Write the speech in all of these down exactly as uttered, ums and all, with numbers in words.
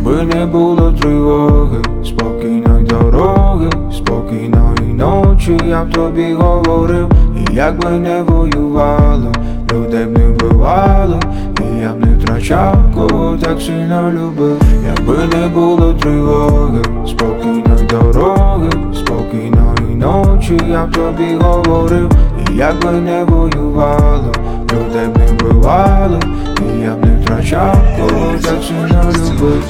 Якби не було тривоги, спокійної дороги, спокійної ночі, я б тобі говорив. І якби не воювали, людей б не вбивали, і я б не втрачав, кого так сильно любив. Якби не було тривоги, спокійної дороги, спокійної ночі, я б тобі говорив. І якби не воювали, людей б не вбивали, і я б не втрачав, кого так сильно любив.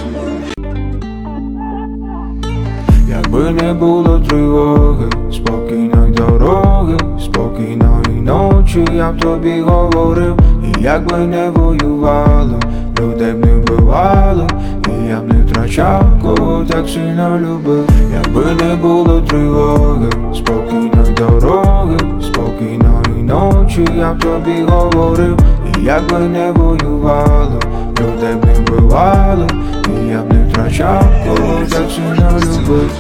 Якби не було тривоги, спокійної дороги, спокійної ночі, я б тобі говорив. І якби не воювали, людей б не вбивали, і я б не втрачав, кого так сильно любив. Якби не було тривоги, спокійної дороги, спокійної ночі, я б тобі говорив. І якби не воювали, людей б не вбивали, і я б не втрачав, кого так сильно любив.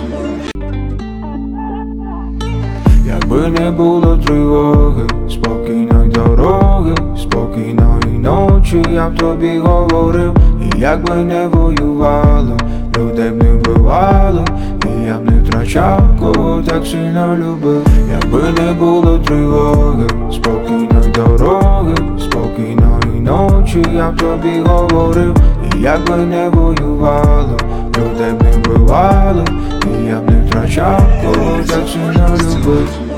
Якби не було тривоги, спокійної дороги, спокійної ночі, я б тобі говорив. І якби не воювали, людей б не вбивали, і я б не втрачав, кого так сильно любив. Якби не було тривоги, спокійної дороги, спокійної ночі, я б тобі говорив. І якби не воювали, людей б не вбивали, і я б не втрачав, кого так сильно любив.